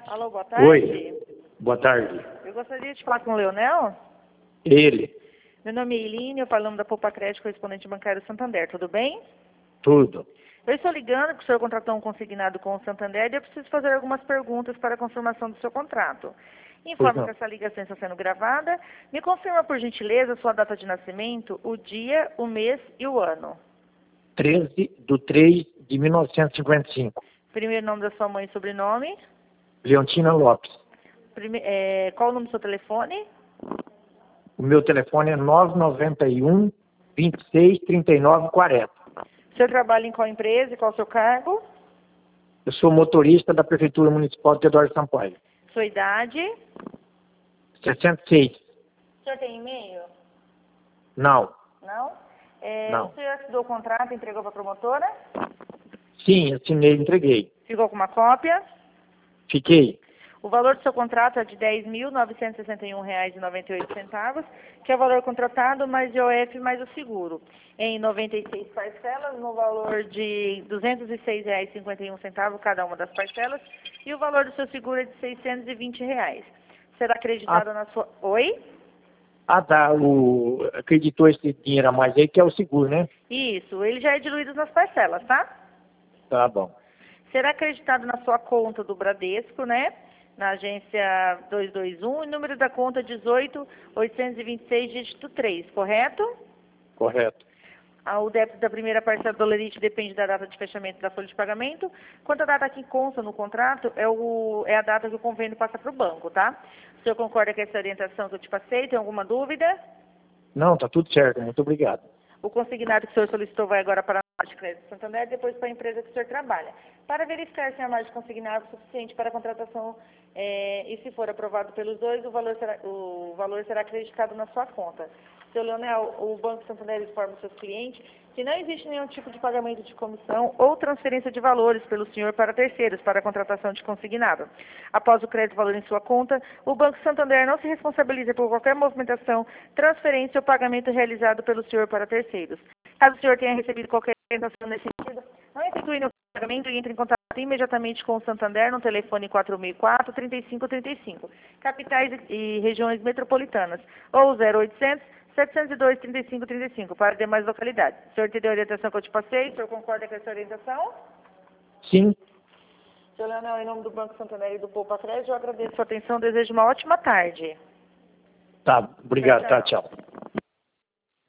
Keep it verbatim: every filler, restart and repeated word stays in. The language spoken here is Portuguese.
Alô, boa tarde. Oi, boa tarde. Eu gostaria de falar com o Leonel. Ele, Meu nome é Eline, eu falo da Poupa Crédito, correspondente bancário Santander, tudo bem? tudo. Eu estou ligando que o senhor contratou um consignado com o Santander e eu preciso fazer algumas perguntas para a confirmação do seu contrato. Pois Informo não. que essa ligação está sendo gravada. Me confirma, por gentileza, sua data de nascimento, o dia, o mês e o ano. treze de três de mil novecentos e cinquenta e cinco. Primeiro nome da sua mãe e sobrenome. Leontina Lopes. Prime- é, qual o número do seu telefone? O meu telefone é nove nove um, vinte e seis, trinta e nove, quarenta. O senhor trabalha em qual empresa e qual o seu cargo? Eu sou motorista da Prefeitura Municipal de Eduardo Sampaio. Sua idade? sessenta e seis. O senhor tem e-mail? Não. Não? É, Não. O senhor assinou o contrato e entregou para a promotora? Sim, assinei e entreguei. Ficou com uma cópia? Fiquei. O valor do seu contrato é de dez mil novecentos e sessenta e um reais e noventa e oito centavos, que é o valor contratado mais I O F mais o seguro, em noventa e seis parcelas, no valor de duzentos e seis reais e cinquenta e um centavos cada uma das parcelas, e o valor do seu seguro é de seiscentos e vinte reais. Será acreditado Ah, na sua... Oi? ah tá. O... Acreditou esse dinheiro a mais aí, que é o seguro, né? Isso, ele já é diluído nas parcelas, tá? Tá bom. Será acreditado na sua conta do Bradesco, né? Na agência duzentos e vinte e um, e número da conta dezoito mil oitocentos e vinte e seis, dígito três, correto? Correto. Ah, o débito da primeira parcela do lerite depende da data de fechamento da folha de pagamento. Quanto à data que consta no contrato, é, o, é a data que o convênio passa para o banco, tá? O senhor concorda com essa orientação que eu te passei? Tem alguma dúvida? Não, tá tudo certo. Muito obrigado. O consignado que o senhor solicitou vai agora para a margem de crédito Santander e depois para a empresa que o senhor trabalha. Para verificar se a margem consignada é suficiente para a contratação eh, e se for aprovado pelos dois, o valor será, o valor será acreditado na sua conta. Seu Leonel, o Banco Santander informa os seus clientes que não existe nenhum tipo de pagamento de comissão ou transferência de valores pelo senhor para terceiros para a contratação de consignado. Após o crédito valor em sua conta, o Banco Santander não se responsabiliza por qualquer movimentação, transferência ou pagamento realizado pelo senhor para terceiros. Caso o senhor tenha recebido qualquer orientação nesse sentido, não efetue nenhum pagamento e entre em contato imediatamente com o Santander no telefone quatro mil e quatro, trinta e cinco trinta e cinco, capitais e regiões metropolitanas, ou zero oitocentos, setecentos e dois, trinta e cinco trinta e cinco, para demais localidades. O senhor entendeu a orientação que eu te passei? O senhor concorda com essa orientação? Sim. Senhor Leonel, em nome do Banco Santander e do Poupa Crédito, eu agradeço a sua atenção e desejo uma ótima tarde. Tá. Obrigado. Tchau, Tá, tchau. tchau.